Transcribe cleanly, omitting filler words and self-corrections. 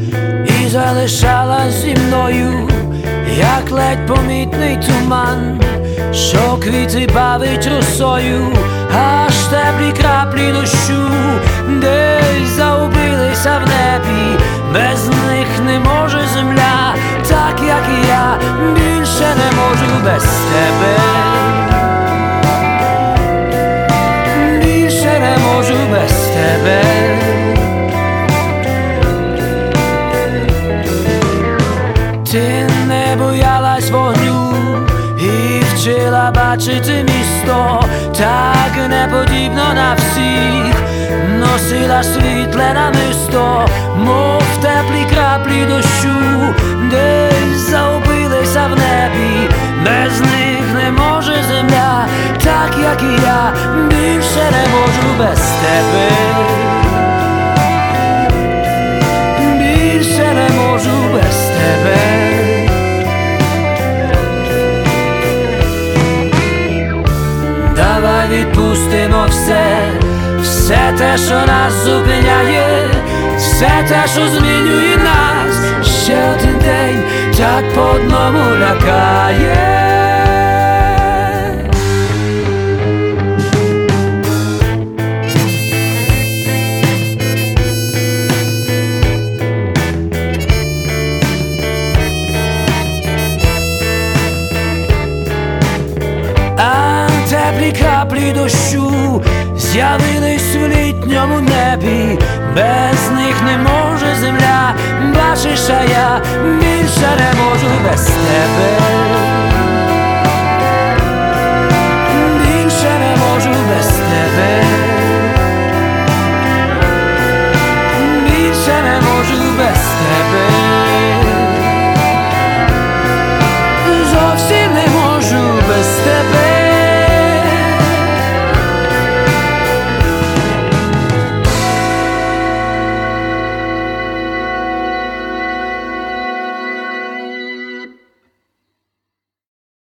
і залишалась зі мною, як ледь помітний туман, що квіти бавить росою, аж теплі краплі дощу десь загубилися в небі. Без них не може земля, так як і я, більше не можу без тебе. Більше не можу без тебе. Ти не боялась вогню і вчила бачити місто, так неподібно на всіх, носила світле намисто, мов теплі краплі дощу, десь загубилися в небі. Без них не може земля, так як і я, більше не можу без тебе. Більше не можу без тебе. Давай відпустимо все те, що нас зупиняє, все те, що змінює нас. Ще один день так по одному лякає. Теплі краплі дощу з'явились в літньому небі. Без них не може земля, бачиш, а я більше не можу без тебе.